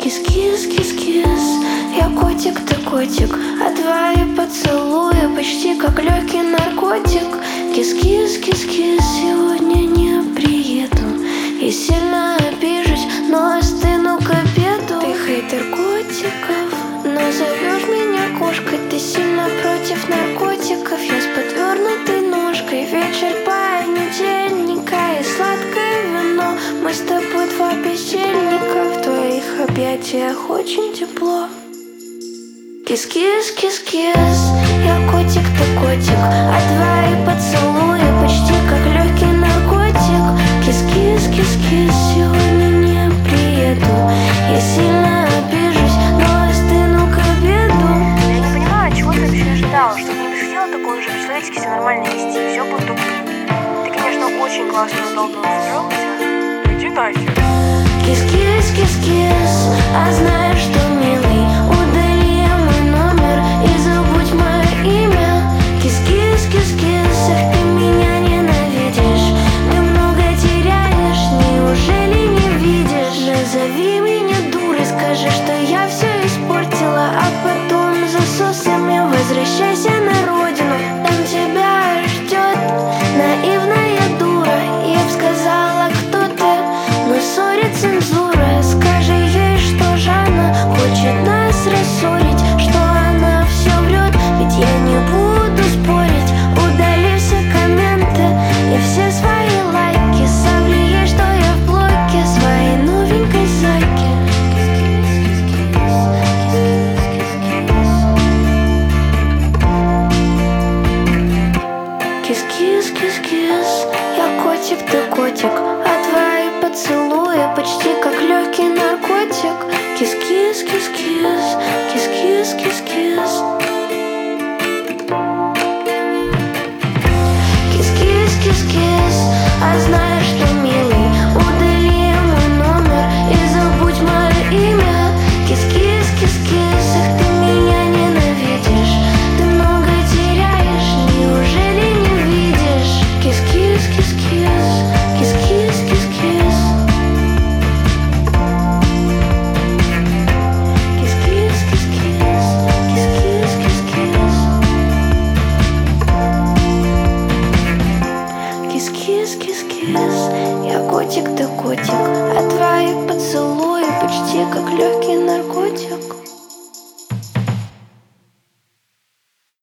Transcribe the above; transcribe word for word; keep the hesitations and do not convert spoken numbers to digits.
Кис-кис-кис-кис, я котик, ты котик, а твои поцелуи почти как легкий наркотик. Кис-кис-кис-кис, сегодня не приеду и сильно обижусь, но остыну к обеду. Ты хейтер котиков, назовешь меня кошкой. Ты сильно против наркотиков, я с подвернутой ножкой. Вечер понедельника и сладкое вино. Мы с тобой два бездельника, в твоих объятиях очень тепло. Кис-кис-кис-кис, я котик, ты котик, а твои поцелуи почти как легкий наркотик. Кис-кис-кис-кис, сегодня не приеду, я сильно обижусь, но остыну к обеду. Я не понимаю, чего ты вообще ожидала, что не приходила такой уже по-человечески себя нормально вести, все будет туго. Ты, конечно, очень классно и удобно устроился, но иди нахер. Кис-кис-кис-кис, а знаешь что, милый, удали мой номер и забудь мое имя. Кис-кис-кис-кис, эх, ты меня ненавидишь, ты много теряешь, неужели не видишь? Назови меня дурой, скажи, что я все испортила, а потом засосами возвращайся на родину. Там тебя ждет наивная дура, я б сказала, кто ты, но ссорит цензура. Скажи ей, что Жанна хочет нас рассорить, что она все врет, ведь я не буду спорить. Удали все комменты и все свои лайки, сообщи ей, что я в блоке своей новенькой зайки. Кис-кис-кис-кис, я котик, ты котик, а твои поцелуи почти как легкий наркотик. Кис-кис-кис-кис, кис-кис-кис-кис. Кис-кис-кис-кис, а знаешь что, милый, удали мой номер и забудь мое имя. Кис-кис-кис-кис, эх, ты меня ненавидишь, ты много теряешь, неужели не видишь? Кис-кис-кис-кис, кис-кис-кис-кис. Кис-кис-кис-кис, кис-кис-кис-кис. Кис-кис-кис-кис, я котик, ты котик, а твои поцелуи почти как легкий